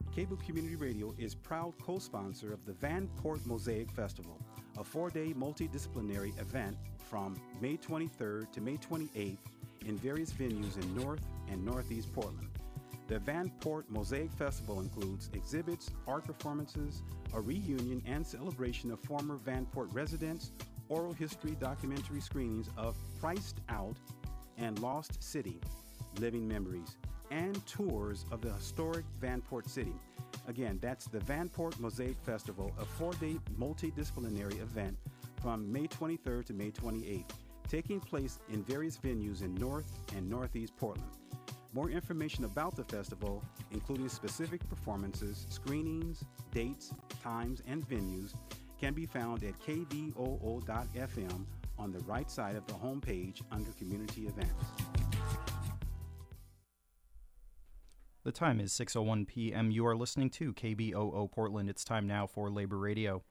Cable Community Radio is proud co-sponsor of the Vanport Mosaic Festival, a 4-day multidisciplinary event from May 23rd to May 28th in various venues in North and Northeast Portland. The Vanport Mosaic Festival includes exhibits, art performances, a reunion and celebration of former Vanport residents, oral history documentary screenings of Priced Out and Lost City, Living Memories, and tours of the historic Vanport City. Again, that's the Vanport Mosaic Festival, a 4-day multidisciplinary event from May 23rd to May 28th, taking place in various venues in North and Northeast Portland. More information about the festival, including specific performances, screenings, dates, times, and venues, can be found at kboo.fm on the right side of the homepage under Community Events. The time is 6:01 p.m. You are listening to KBOO Portland. It's time now for Labor Radio.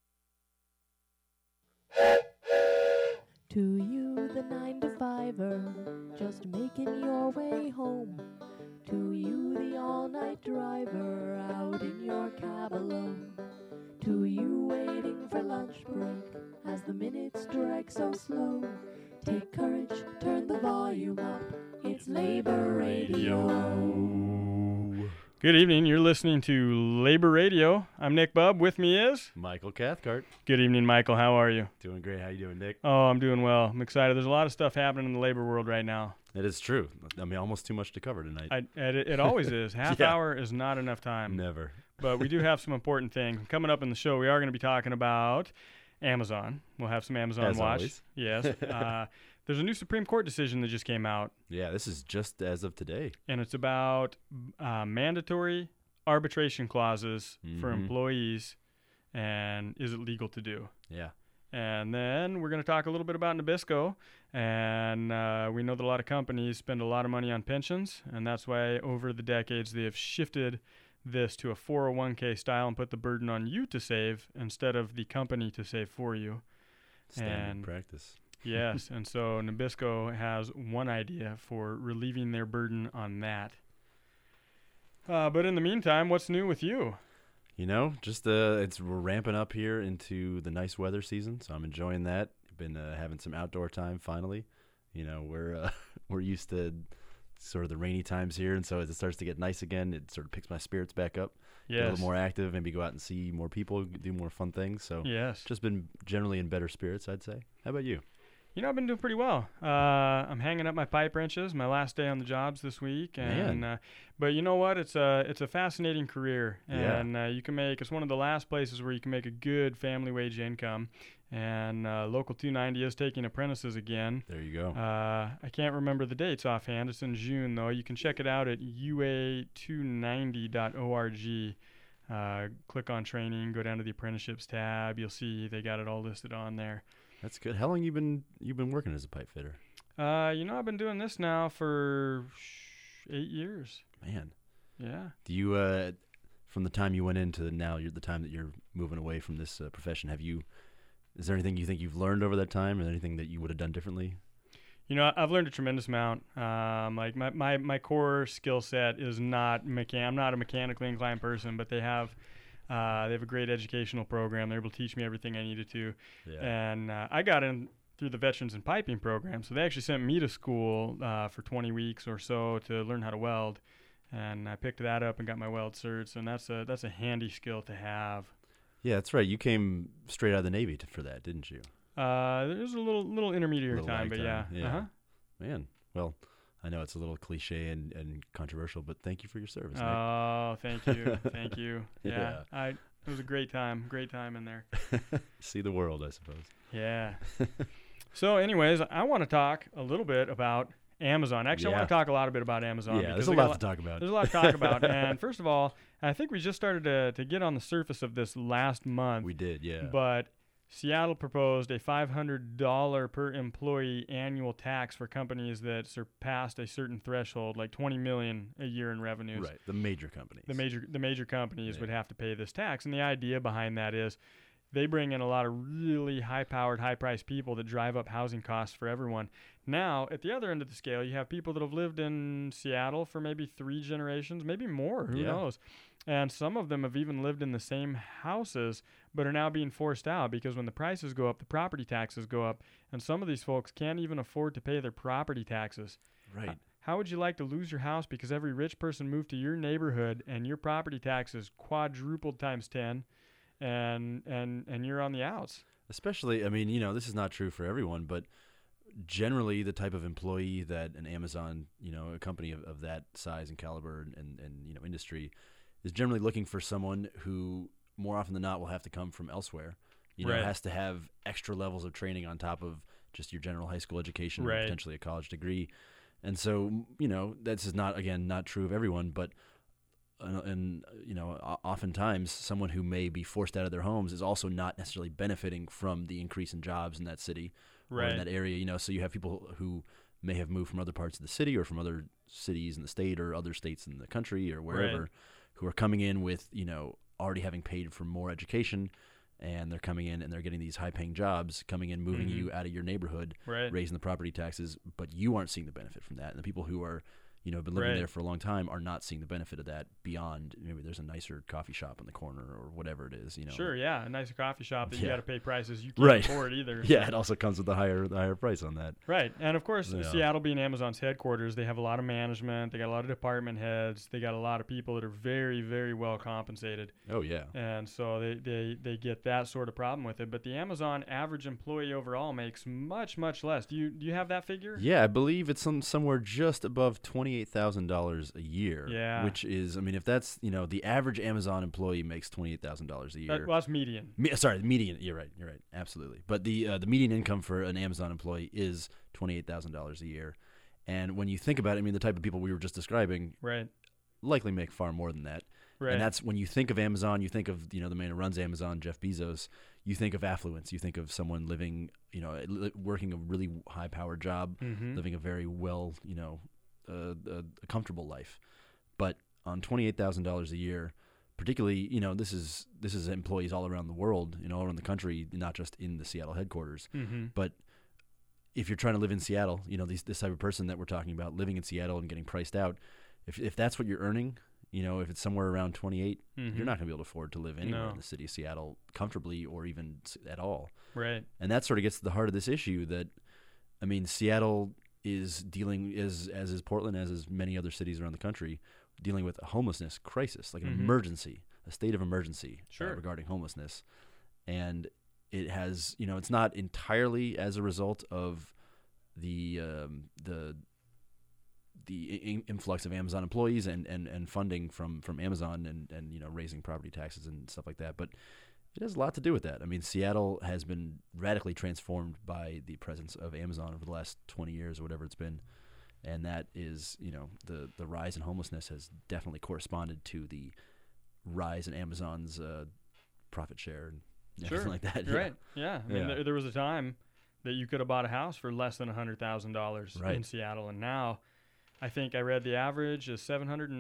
To you, the 9-to-5er, just making your way home. To you, the all-night driver, out in your cab alone. To you, waiting for lunch break, as the minutes drag so slow. Take courage, turn the volume up, it's Labor Radio. Good evening. You're listening to Labor Radio. I'm Nick Bubb. With me is Michael Cathcart. Good evening, Michael. How are you? Doing great. How you doing, Nick? Oh, I'm doing well. I'm excited. There's a lot of stuff happening in the labor world right now. It is true. I mean, almost too much to cover tonight. It always is. Half hour is not enough time. Never. But we do have some important things. Coming up in the show, we are going to be talking about Amazon. We'll have some Amazon As Watch. always. Yes. There's a new Supreme Court decision that just came out. Yeah, this is just as of today. And it's about mandatory arbitration clauses for employees, and is it legal to do? Yeah. And then we're going to talk a little bit about Nabisco, and we know that a lot of companies spend a lot of money on pensions, and that's why over the decades they have shifted this to a 401k style and put the burden on you to save instead of the company to save for you. Standard practice. Yes, and so Nabisco has one idea for relieving their burden on that. But in the meantime, what's new with you? You know, just we're ramping up here into the nice weather season, so I'm enjoying that. Been having some outdoor time finally. You know, we're used to sort of the rainy times here, and so as it starts to get nice again, it sort of picks my spirits back up. Yes. Get a little more active, maybe go out and see more people, do more fun things. So yes, just been generally in better spirits, I'd say. How about you? You know, I've been doing pretty well. I'm hanging up my pipe wrenches, my last day on the jobs this week, and but you know what? It's a fascinating career, and you can make. It's one of the last places where you can make a good family wage income. And Local 290 is taking apprentices again. There you go. I can't remember the dates offhand. It's in June though. You can check it out at ua290.org. Click on training, go down to the apprenticeships tab. You'll see they got it all listed on there. That's good. How long you been working as a pipe fitter? You know, I've been doing this now for 8 years. Man. Yeah. Do you from the time you went into now, the time that you're moving away from this profession, is there anything you think you've learned over that time, or anything that you would have done differently? You know, I've learned a tremendous amount. Like my core skill set is not I'm not a mechanically inclined person, but they have a great educational program. They're able to teach me everything I needed to. Yeah. And I got in through the Veterans and Piping program. So they actually sent me to school for 20 weeks or so to learn how to weld. And I picked that up and got my weld certs. And that's a handy skill to have. Yeah, that's right. You came straight out of the Navy for that, didn't you? There's a little intermediate time, but yeah. Uh-huh. Man, well, I know it's a little cliche and controversial, but thank you for your service, Nick. Oh, thank you. Thank you. Yeah. It was a great time in there. See the world, I suppose. Yeah. So anyways, I want to talk a little bit about Amazon. Actually, I want to talk a lot about Amazon. Yeah, there's a lot to talk about. There's a lot to talk about. And first of all, I think we just started to get on the surface of this last month. We did, yeah. But Seattle proposed a $500 per employee annual tax for companies that surpassed a certain threshold, like $20 million a year in revenues. Right, the major companies. The major companies would have to pay this tax. And the idea behind that is they bring in a lot of really high-powered, high-priced people that drive up housing costs for everyone. Now, at the other end of the scale, you have people that have lived in Seattle for maybe 3 generations, maybe more, who knows? And some of them have even lived in the same houses, but are now being forced out because when the prices go up, the property taxes go up, and some of these folks can't even afford to pay their property taxes. Right. How would you like to lose your house because every rich person moved to your neighborhood and your property taxes quadrupled times 10, and you're on the outs? Especially, I mean, this is not true for everyone, but generally the type of employee that an Amazon, a company of that size and caliber and industry is generally looking for someone who more often than not will have to come from elsewhere. Right. Has to have extra levels of training on top of just your general high school education or Right. potentially a college degree. And so, this is not true of everyone, but oftentimes someone who may be forced out of their homes is also not necessarily benefiting from the increase in jobs in that city or in Right. that area. So you have people who may have moved from other parts of the city or from other cities in the state or other states in the country or wherever, Right. who are coming in with already having paid for more education, and they're coming in and they're getting these high-paying jobs, coming in, moving Mhm. you out of your neighborhood, Right. raising the property taxes, but you aren't seeing the benefit from that. And the people who are, have been living Right. there for a long time are not seeing the benefit of that beyond maybe there's a nicer coffee shop on the corner or whatever it is. Sure, yeah, a nice coffee shop that you Yeah. got to pay prices you can't Right. afford either. Yeah, it also comes with the higher price on that. Right. And of course, Yeah. Seattle being Amazon's headquarters, they have a lot of management, they got a lot of department heads, they got a lot of people that are very, very well compensated. Oh yeah. And so they get that sort of problem with it. But the Amazon average employee overall makes much, much less. Do you have that figure? Yeah, I believe it's somewhere just above $28,000 a year. Yeah. Which is, I mean, if that's, the average Amazon employee makes $28,000 a year. Well, that's median. Sorry, median. You're right. Absolutely. But the median income for an Amazon employee is $28,000 a year. And when you think about it, I mean, the type of people we were just describing Right. likely make far more than that. Right. And that's when you think of Amazon, you think of, the man who runs Amazon, Jeff Bezos, you think of affluence. You think of someone living, working a really high-powered job, Mhm. living a very well, a comfortable life. But on $28,000 a year, particularly, this is employees all around the world, all around the country, not just in the Seattle headquarters. Mhm. But if you're trying to live in Seattle, this type of person that we're talking about living in Seattle and getting priced out, if that's what you're earning, if it's somewhere around 28, Mhm. you're not going to be able to afford to live anywhere No. in the city of Seattle comfortably or even at all. Right. And that sort of gets to the heart of this issue that, I mean, Seattle is dealing, as is Portland, as is many other cities around the country, dealing with a homelessness crisis, like an Mhm. emergency, a state of emergency Sure. regarding homelessness. And it has, it's not entirely as a result of the influx of Amazon employees and funding from Amazon and raising property taxes and stuff like that, but it has a lot to do with that. I mean, Seattle has been radically transformed by the presence of Amazon over the last 20 years or whatever it's been, and that is, the rise in homelessness has definitely corresponded to the rise in Amazon's profit share and everything Sure. like that. Right. Yeah. I mean, Yeah. there was a time that you could have bought a house for less than $100,000 Right. in Seattle, and now I think I read the average is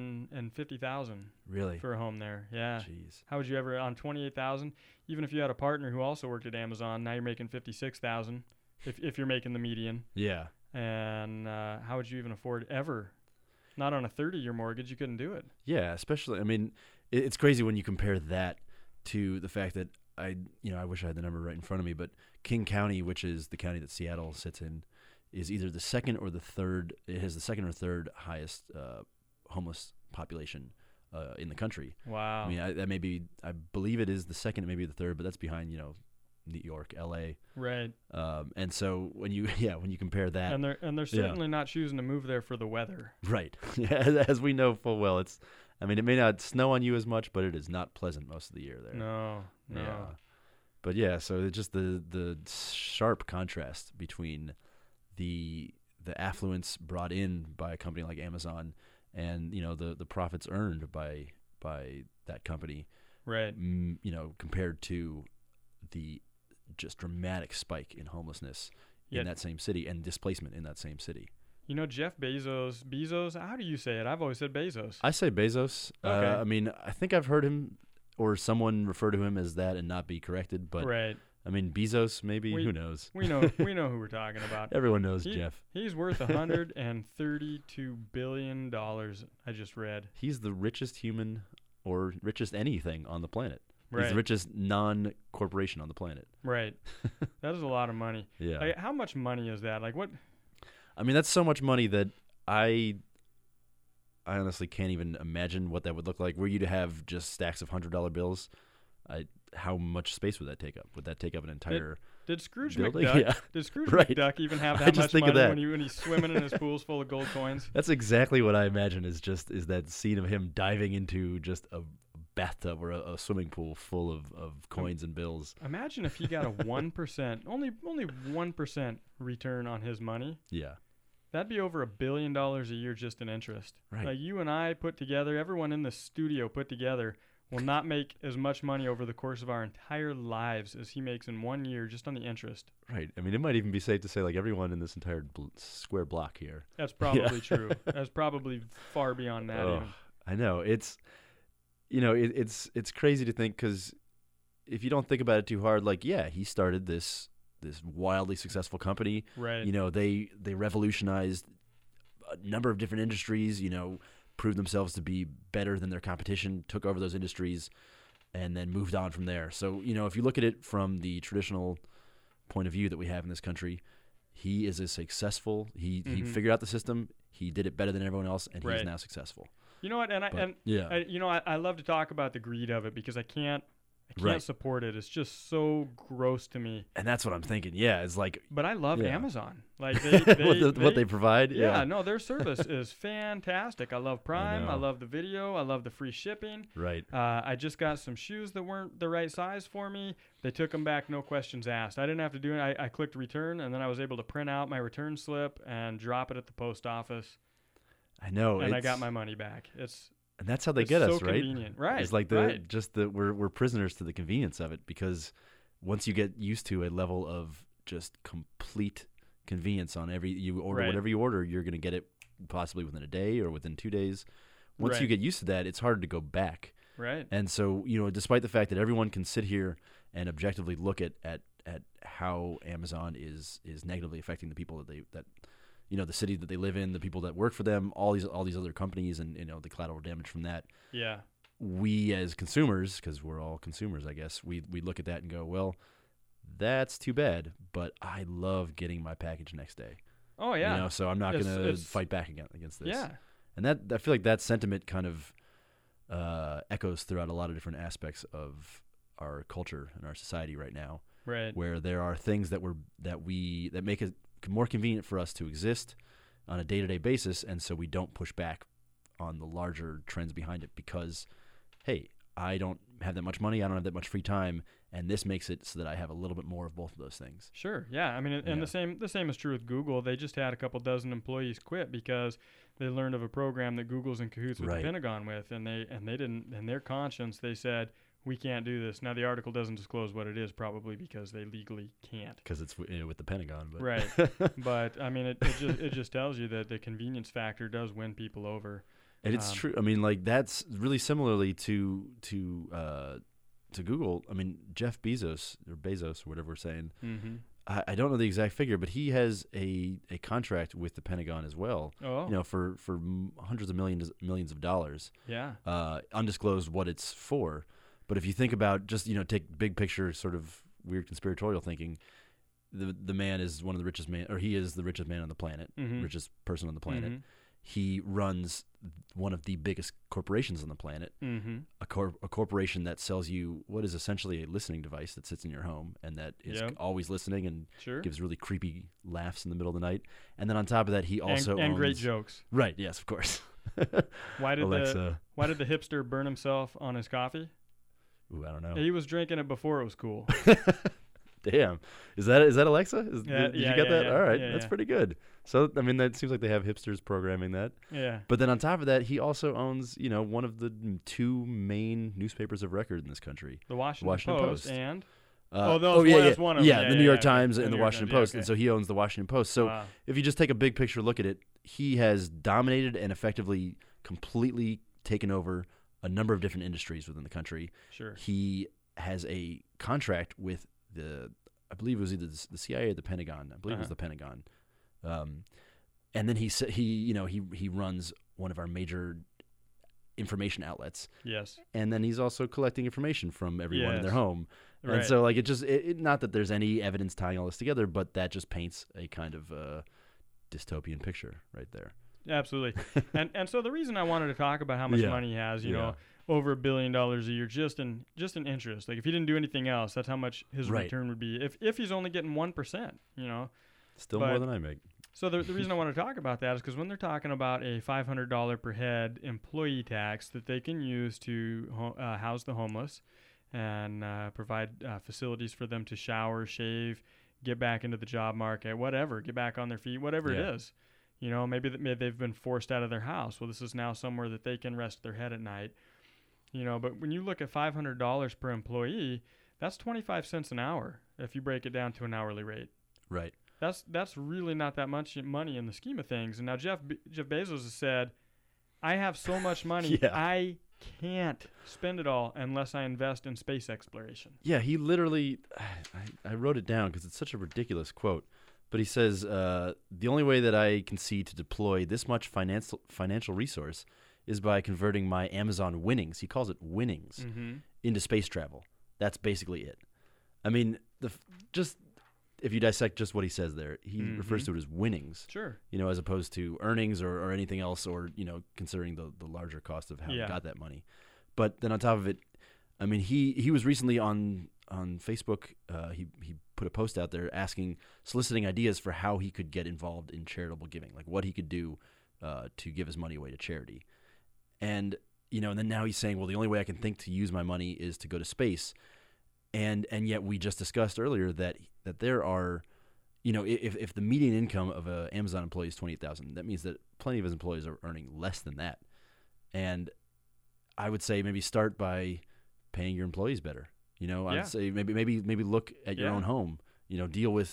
$750,000 Really? for a home there. Yeah. Jeez. How would you ever on 28,000? Even if you had a partner who also worked at Amazon, now you're making 56,000 if you're making the median. Yeah. And how would you even afford ever? Not on a 30-year mortgage, you couldn't do it. Yeah, especially, I mean, it's crazy when you compare that to the fact that I wish I had the number right in front of me, but King County, which is the county that Seattle sits in, is either the second or the third. It has the second or third highest homeless population in the country. Wow. I mean, I believe it is the second, maybe the third, but that's behind, New York, L.A. Right. And so when you compare that, And they're certainly not choosing to move there for the weather. right, as we know full well, it may not snow on you as much, but it is not pleasant most of the year there. No. Yeah. But yeah, so it's just the sharp contrast between the affluence brought in by a company like Amazon and the profits earned by that company, Right. compared to the just dramatic spike in homelessness Yet- in that same city and displacement in that same city. Jeff Bezos, how do you say it? I've always said Bezos. I say Bezos. Okay. I think I've heard him or someone refer to him as that and not be corrected, but Right. Bezos, maybe, who knows? We know who we're talking about. Everyone knows Jeff. He's worth $132 billion, I just read. He's the richest human or richest anything on the planet. He's Right. the richest non-corporation on the planet. Right. That is a lot of money. Yeah. Like, how much money is that? Like, what? I mean, that's so much money that I honestly can't even imagine what that would look like. Were you to have just stacks of $100 bills, how much space would that take up? Would that take up an entire Did Scrooge building? McDuck? Yeah. Did Scrooge Right. McDuck even have I that just much think of money that. when he's swimming in his pools full of gold coins? That's exactly what I imagine is that scene of him diving into just a bathtub or a swimming pool full of coins and bills. Imagine if he got a 1%, only 1% return on his money. Yeah. That'd be over $1 billion a year just in interest. Right. Like you and I put together, everyone in the studio put together, will not make as much money over the course of our entire lives as he makes in 1 year just on the interest. Right. I mean, it might even be safe to say like everyone in this entire square block here. That's probably true. That's probably far beyond that. Oh, Even. I know. It's crazy to think because if you don't think about it too hard, like, yeah, he started this wildly successful company. Right. You know, they revolutionized a number of different industries, you know, proved themselves to be better than their competition, took over those industries, and then moved on from there. So, you know, if you look at it from the traditional point of view that we have in this country, he is as successful. He figured out the system. He did it better than everyone else, and Right. he's now successful. You know what? Yeah. I love to talk about the greed of it because I can't Right. support it. It's just so gross to me. And that's what I'm thinking. Yeah, it's like But I love Yeah. Amazon. Like they, what they provide. Yeah, no, their service is fantastic. I love Prime. I know. love the video. I love the free shipping. Right. I just got some shoes that weren't the right size for me. They took them back, no questions asked. I didn't have to do it. I clicked return, and then I was able to print out my return slip and drop it at the post office, I know. and I got my money back. And that's how they It's get so us, right? convenient. Right. It's like right. we're prisoners to the convenience of it because once you get used to a level of just complete convenience on you order Right. whatever you order, you're going to get it possibly within a day or within 2 days. Once you Right. get used to that, it's hard to go back. Right. And so, you know, despite the fact that everyone can sit here and objectively look at how Amazon is negatively affecting the people that you know, the city that they live in, the people that work for them, all these other companies, and you know, the collateral damage from that. Yeah. We as consumers, because we're all consumers, I guess, we look at that and go, well, that's too bad. But I love getting my package next day. Oh yeah. You know, so I'm not It's- going to it's- fight back against this. Yeah. And that I feel like that sentiment kind of echoes throughout a lot of different aspects of our culture and our society right now, Right. where there are things that make it more convenient for us to exist on a day-to-day basis, and so we don't push back on the larger trends behind it because, hey, I don't have that much money, I don't have that much free time, and this makes it so that I have a little bit more of both of those things. Sure. Yeah. I mean, and Yeah. the same is true with Google. They just had a couple dozen employees quit because they learned of a program that Google's in cahoots with Right. the Pentagon with, and they didn't, in their conscience, they said, we can't do this. Now the article doesn't disclose what it is, probably because they legally can't. Because it's with the Pentagon. But Right. But I mean, it just tells you that the convenience factor does win people over. And it's true. I mean, like that's really similarly to Google. I mean, Jeff Bezos or whatever we're saying. Mm-hmm. I don't know the exact figure, but he has a contract with the Pentagon as well. Oh. You know, for hundreds of millions of dollars. Yeah. Undisclosed what it's for. But if you think about just, you know, take big picture sort of weird conspiratorial thinking, the man is one of the richest he is the richest man on the planet, Mhm. richest person on the planet. Mhm. He runs one of the biggest corporations on the planet, Mm-hmm. a corporation that sells you what is essentially a listening device that sits in your home and that is Yep. always listening and Sure. gives really creepy laughs in the middle of the night. And then on top of that, he also and great owns- jokes. Right, yes, of course. Why did Alexa. why did the hipster burn himself on his coffee? Ooh, I don't know. He was drinking it before it was cool. Damn. Is that Alexa? Yeah, Did you yeah, get yeah, that? yeah. All right. Yeah, That's yeah. pretty good. So, I mean, that seems like they have hipsters programming that. Yeah. But then on top of that, he also owns, you know, one of the two main newspapers of record in this country. The Washington, Washington Post, Post. and Oh, that's one of them. Yeah, Yeah, the yeah, New York yeah, Times okay. and The the New York Washington Times, yeah, Post. okay. And so he owns the Washington Post. So Wow. if you just take a big picture look at it, he has dominated and effectively completely taken over a number of different industries within the country. Sure. He has a contract with I believe it was either the CIA or the Pentagon. I believe it was Uh-huh. the Pentagon. And then he runs one of our major information outlets. Yes. And then he's also collecting information from everyone in their Yes. home. Right. And so, like, it just, not that there's any evidence tying all this together, but that just paints a kind of dystopian picture right there. Absolutely. and so the reason I wanted to talk about how much Yeah. money he has, you Yeah. know, over $1 billion a year just in interest. Like if he didn't do anything else, that's how much his Right. return would be. If he's only getting 1%, you know. Still But- more than I make. So the reason I want to talk about that is because when they're talking about a $500 per head employee tax that they can use to house the homeless and provide facilities for them to shower, shave, get back into the job market, whatever, get back on their feet, whatever Yeah. it is. You know, maybe they've been forced out of their house. Well, this is now somewhere that they can rest their head at night. You know, but when you look at $500 per employee, that's 25 cents an hour if you break it down to an hourly rate. Right. That's really not that much money in the scheme of things. And now Jeff Bezos has said, I have so much money, Yeah. I can't spend it all unless I invest in space exploration. Yeah, he literally, I wrote it down because it's such a ridiculous quote, but he says, the only way that I can see to deploy this much financial resource is by converting my Amazon winnings, he calls it winnings, into space travel. That's basically it. I mean, just if you dissect just what he says there, he refers to it as winnings, Sure. you know, as opposed to earnings or anything else, or, you know, considering the larger cost of how he got that money. But then on top of it, I mean, he was recently on Facebook. He put a post out there soliciting ideas for how he could get involved in charitable giving, like what he could do to give his money away to charity. And, you know, and then now he's saying, well, the only way I can think to use my money is to go to space. And yet we just discussed earlier that there are, you know, if the median income of an Amazon employee is $28,000, that means that plenty of his employees are earning less than that. And I would say maybe start by paying your employees better. You know, I'd say maybe look at your own home. You know, deal with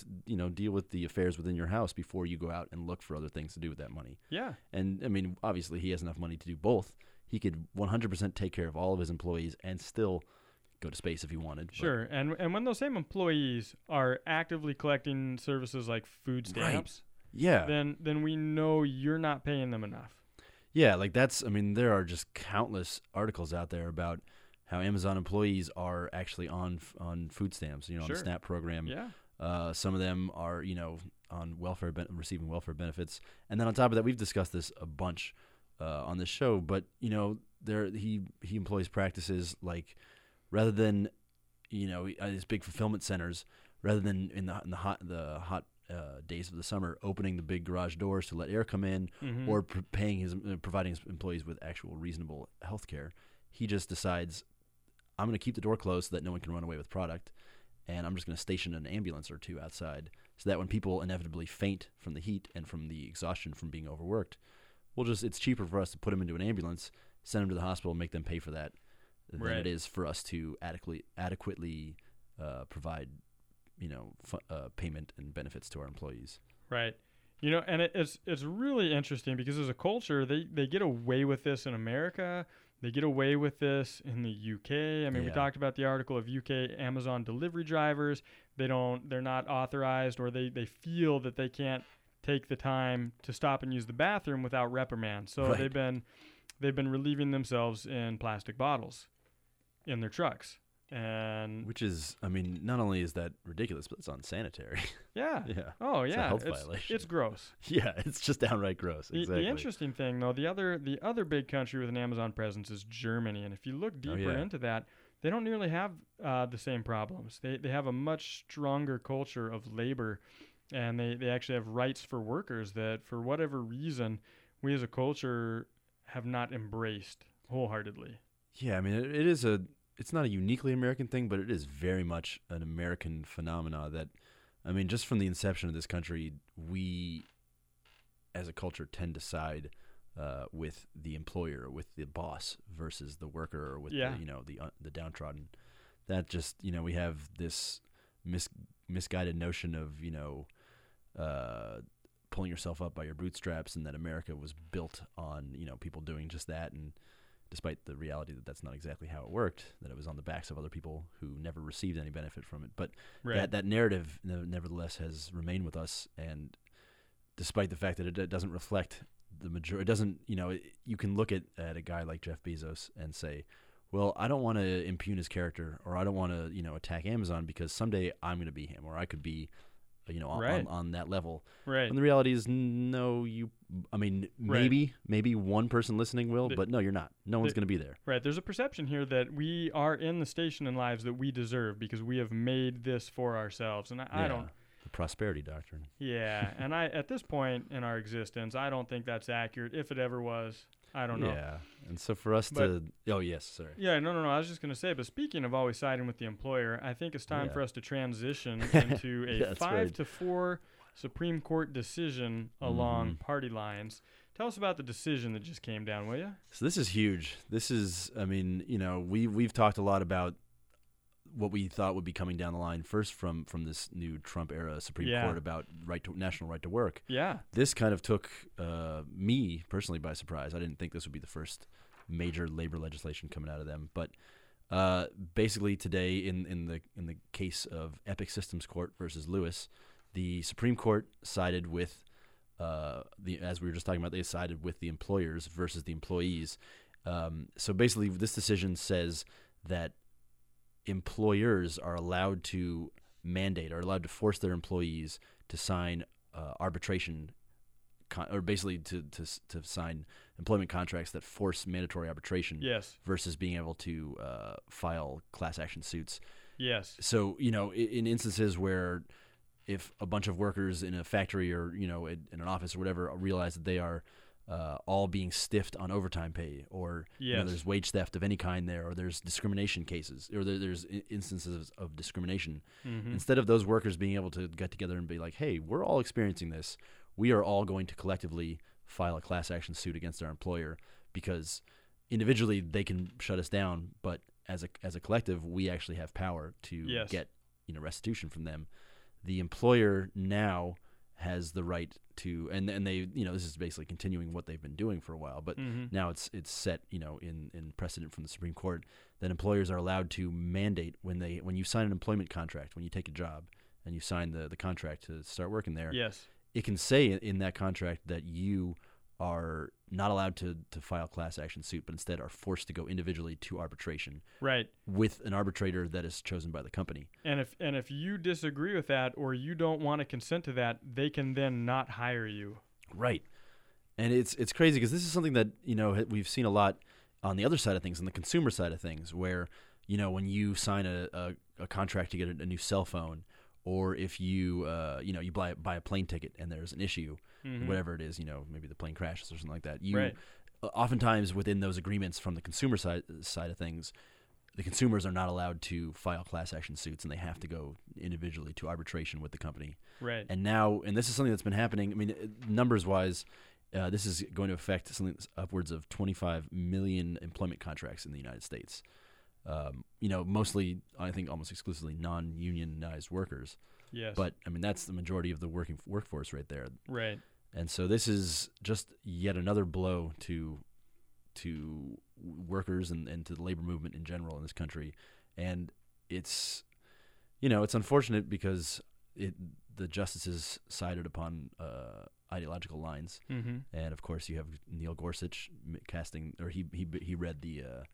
the affairs within your house before you go out and look for other things to do with that money. Yeah. And I mean, obviously, he has enough money to do both. He could 100% take care of all of his employees and still go to space if he wanted. Sure. And when those same employees are actively collecting services like food stamps, Yeah. then we know you're not paying them enough. Yeah, like I mean, there are just countless articles out there about how Amazon employees are actually on food stamps, you know, on the SNAP program. Yeah. Some of them are, you know, on receiving welfare benefits. And then on top of that, we've discussed this a bunch on this show, but, you know, he employs practices like, rather than, you know, these big fulfillment centers, rather than in the hot days of the summer, opening the big garage doors to let air come in, or providing his employees with actual reasonable health care, he just decides, I'm going to keep the door closed so that no one can run away with product, and I'm just going to station an ambulance or two outside so that when people inevitably faint from the heat and from the exhaustion from being overworked, it's cheaper for us to put them into an ambulance, send them to the hospital, and make them pay for that than it is for us to adequately provide, you know, payment and benefits to our employees. Right. You know, and it's really interesting because as a culture, they get away with this in America. They get away with this in the UK. I mean, we talked about the article of UK Amazon delivery drivers. They're not authorized, or they feel that they can't take the time to stop and use the bathroom without reprimand. So they've been relieving themselves in plastic bottles in their trucks. And which is, I mean, not only is that ridiculous, but it's unsanitary. Yeah. Yeah. Oh, It's a yeah. health violation. It's gross. Yeah, it's just downright gross. Exactly. The interesting thing, though, the other big country with an Amazon presence is Germany, and if you look deeper into that, they don't nearly have the same problems. They have a much stronger culture of labor, and they actually have rights for workers that, for whatever reason, we as a culture have not embraced wholeheartedly. Yeah, I mean, it's not a uniquely American thing, but it is very much an American phenomena that, I mean, just from the inception of this country, we as a culture tend to side with the employer, with the boss versus the worker, or with the downtrodden. That just, you know, we have this misguided notion of, you know, pulling yourself up by your bootstraps, and that America was built on, you know, people doing just that, and despite the reality that that's not exactly how it worked, that it was on the backs of other people who never received any benefit from it. But that narrative, nevertheless, has remained with us, and despite the fact that it doesn't reflect the majority. It doesn't, you can look at a guy like Jeff Bezos and say, well, I don't want to impugn his character, or I don't want to, attack Amazon because someday I'm going to be him, or I could be, Right. on that level. Right. And the reality is, no, maybe one person listening will, but no, you're not. No one's going to be there. Right. There's a perception here that we are in the station in lives that we deserve because we have made this for ourselves. And I don't. The prosperity doctrine. Yeah. And at this point in our existence, I don't think that's accurate. If it ever was, I don't know. Yeah. And so for us oh, yes, sorry. Yeah, no. I was just going to say, but speaking of always siding with the employer, I think it's time Yeah. for us to transition into a That's 5-4 Supreme Court decision along party lines. Tell us about the decision that just came down, will you? So this is huge. This is, we've talked a lot about what we thought would be coming down the line first from this new Trump era Supreme Yeah. Court about national right to work. Yeah. This kind of took me personally by surprise. I didn't think this would be the first major labor legislation coming out of them. But basically today, in the case of Epic Systems Court versus Lewis, the Supreme Court sided with as we were just talking about, they sided with the employers versus the employees. So basically, this decision says that employers are allowed to force their employees to sign arbitration, or basically to sign employment contracts that force mandatory arbitration. Yes. Versus being able to file class action suits. Yes. So in instances where if a bunch of workers in a factory or in an office or whatever realize that they are all being stiffed on overtime pay, or Yes. There's wage theft of any kind there, or there's discrimination cases, or there's instances of discrimination. Mm-hmm. Instead of those workers being able to get together and be like, hey, we're all experiencing this, we are all going to collectively file a class action suit against our employer, because individually they can shut us down, but as a collective, we actually have power to Yes. get restitution from them. The employer now has the right to, and they, this is basically continuing what they've been doing for a while, but Mhm. now it's set, in precedent from the Supreme Court, that employers are allowed to mandate when you sign an employment contract, when you take a job and you sign the contract to start working there, Yes. it can say in that contract that you are not allowed to file class action suit, but instead are forced to go individually to arbitration Right. with an arbitrator that is chosen by the company. And if you disagree with that, or you don't want to consent to that, they can then not hire you. Right. And it's crazy because this is something that, we've seen a lot on the other side of things, on the consumer side of things, where, when you sign a contract to get a new cell phone, or if you, you buy a plane ticket and there's an issue, Mhm. whatever it is, maybe the plane crashes or something like that. Right. Oftentimes within those agreements from the consumer side of things, the consumers are not allowed to file class action suits, and they have to go individually to arbitration with the company. Right. And this is something that's been happening. I mean, numbers-wise, this is going to affect something that's upwards of 25 million employment contracts in the United States. Mostly, I think, almost exclusively non-unionized workers. Yes. But I mean, that's the majority of the working workforce right there. Right. And so this is just yet another blow to workers and to the labor movement in general in this country. And it's unfortunate because the justices sided upon ideological lines. Mm-hmm. And of course, you have Neil Gorsuch he read the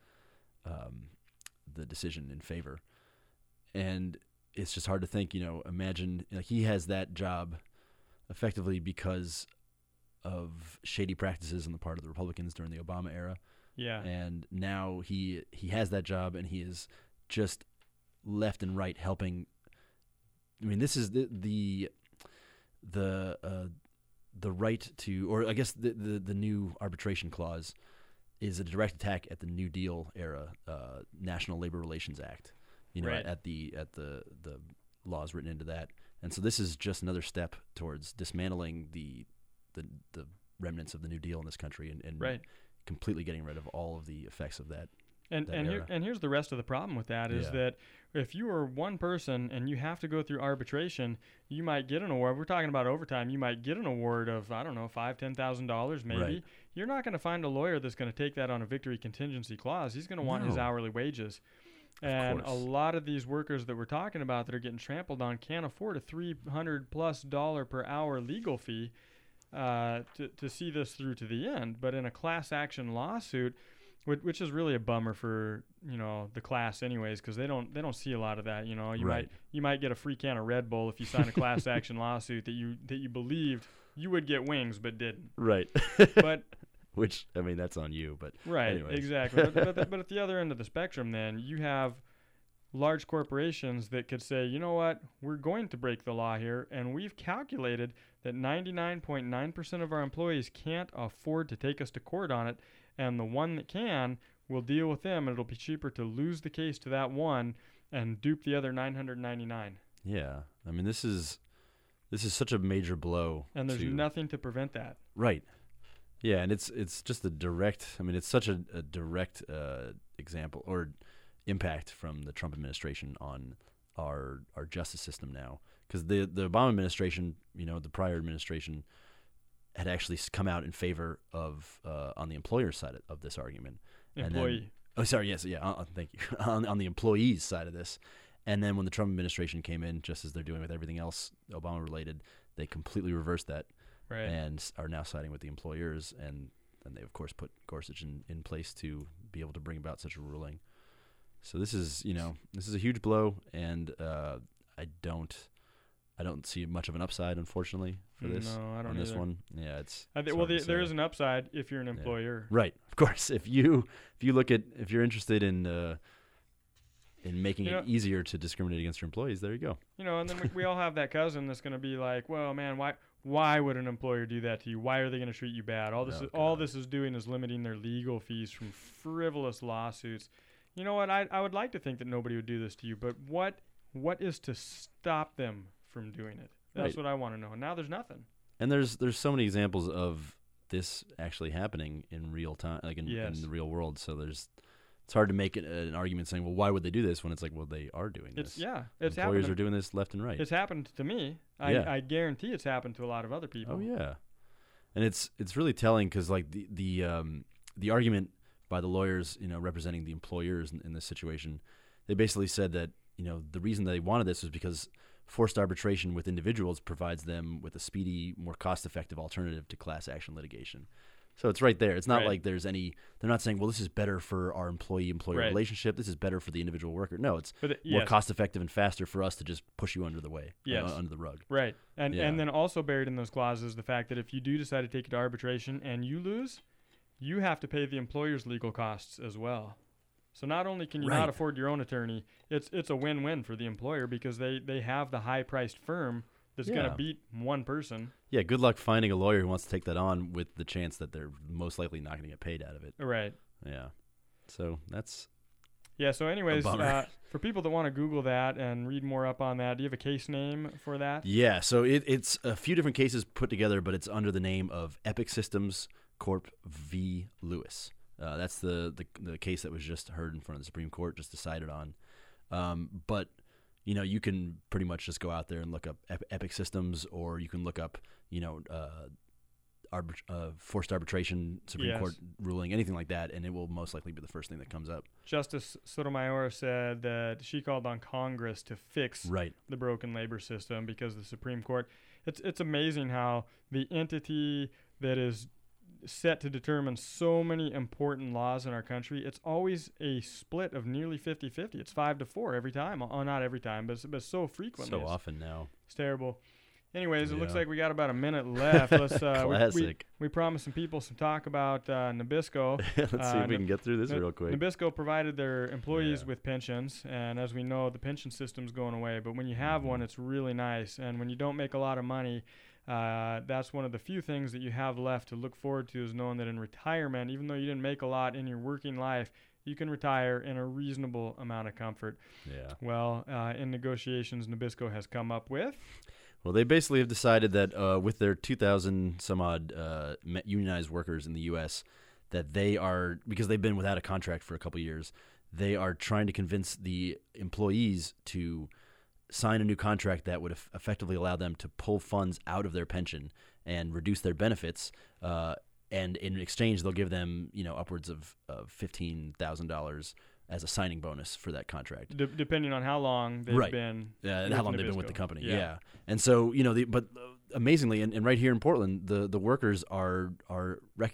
decision in favor, and it's just hard to think. Imagine he has that job effectively because of shady practices on the part of the Republicans during the Obama era. Yeah. And now he has that job, and he is just left and right helping. I mean, this is the right to, or I guess the new arbitration clause is a direct attack at the New Deal era National Labor Relations Act. Right. at the laws written into that. And so this is just another step towards dismantling the remnants of the New Deal in this country, and Right. completely getting rid of all of the effects of that. And era. here's the rest of the problem with that is Yeah. that if you are one person and you have to go through arbitration, you might get an award. We're talking about overtime. You might get an award of, I don't know, $5,000-$10,000 maybe. Right. You're not going to find a lawyer that's going to take that on a victory contingency clause. He's going to want his No. hourly wages. And a course. lot of these workers that we're talking about that are getting trampled on can't afford a $300+ per hour legal fee. to see this through to the end. But in a class action lawsuit, which is really a bummer for the class anyways, because they don't see a lot of that. You might get a free can of Red Bull if you sign a class action lawsuit that you believed you would get wings but didn't. Right. But which, I mean, that's on you. But right, anyways. exactly. but at the other end of the spectrum, then you have large corporations that could say, you know what, we're going to break the law here, and we've calculated that 99.9% of our employees can't afford to take us to court on it, and the one that can, we'll deal with them, and it'll be cheaper to lose the case to that one and dupe the other 999. Yeah, I mean, this is such a major blow. And there's nothing to prevent that. Right. Yeah, and it's just a direct. I mean, it's such a direct example or impact from the Trump administration on our justice system now, because the Obama administration, the prior administration, had actually come out in favor of on the employer side of this argument. Employee. Thank you. on the employees side of this, and then when the Trump administration came in, just as they're doing with everything else Obama related, they completely reversed that, right, and are now siding with the employers, and they of course put Gorsuch in place to be able to bring about such a ruling. So this is a huge blow, and I don't see much of an upside, unfortunately, for this. No, I don't on this either. one. Yeah, it's. There is an upside if you're an employer. Yeah. Right, of course. If you're interested in making it easier to discriminate against your employees, there you go. And then we all have that cousin that's going to be like, well, man, why would an employer do that to you? Why are they going to treat you bad? All this is doing is limiting their legal fees from frivolous lawsuits. You know what? I would like to think that nobody would do this to you, but what is to stop them from doing it? That's what I want to know. And now there's nothing. And there's so many examples of this actually happening in real time, like in the real world. So it's hard to make an argument saying, well, why would they do this when it's like, well, they are doing this. It's employers are doing this left and right. It's happened to me. I guarantee it's happened to a lot of other people. Oh yeah, and it's really telling because like the argument by the lawyers, representing the employers in this situation, they basically said that the reason they wanted this was because forced arbitration with individuals provides them with a speedy, more cost-effective alternative to class action litigation. So it's right there. It's not like there's any. They're not saying, well, this is better for our employee-employer relationship. This is better for the individual worker. No, it's more cost-effective and faster for us to just push you under the under the rug. Right, and then also buried in those clauses the fact that if you do decide to take it to arbitration and you lose, you have to pay the employer's legal costs as well. So not only can you not afford your own attorney, it's a win-win for the employer because they have the high-priced firm that's going to beat one person. Yeah, good luck finding a lawyer who wants to take that on with the chance that they're most likely not going to get paid out of it. Right. Yeah. So that's... Yeah, so anyways, for people that want to Google that and read more up on that, do you have a case name for that? Yeah, so it's a few different cases put together, but it's under the name of Epic Systems Corp v. Lewis. That's the case that was just heard in front of the Supreme Court, just decided on. But, you can pretty much just go out there and look up Epic Systems, or you can look up, forced arbitration, Supreme Court ruling, anything like that, and it will most likely be the first thing that comes up. Justice Sotomayor said that she called on Congress to fix the broken labor system because the Supreme Court. It's amazing how the entity that is set to determine so many important laws in our country, it's always a split of nearly 50-50. It's 5-4 every time. Oh, not every time, but so frequently. So often now. It's terrible. Anyways, it looks like we got about a minute left. Let's Classic. We promised some people some talk about Nabisco. Let's see if we can get through this real quick. Nabisco provided their employees with pensions, and as we know, the pension system's going away. But when you have one, it's really nice. And when you don't make a lot of money, that's one of the few things that you have left to look forward to, is knowing that in retirement, even though you didn't make a lot in your working life, you can retire in a reasonable amount of comfort. Yeah. Well, in negotiations, Nabisco has come up with... Well, they basically have decided that with their 2,000 some odd unionized workers in the U.S., that they are, because they've been without a contract for a couple of years, they are trying to convince the employees to sign a new contract that would effectively allow them to pull funds out of their pension and reduce their benefits. And in exchange, they'll give them upwards of $15,000 as a signing bonus for that contract, depending on how long they've been, and how long they've been with the company. Yeah. And so but amazingly, and right here in Portland, the workers are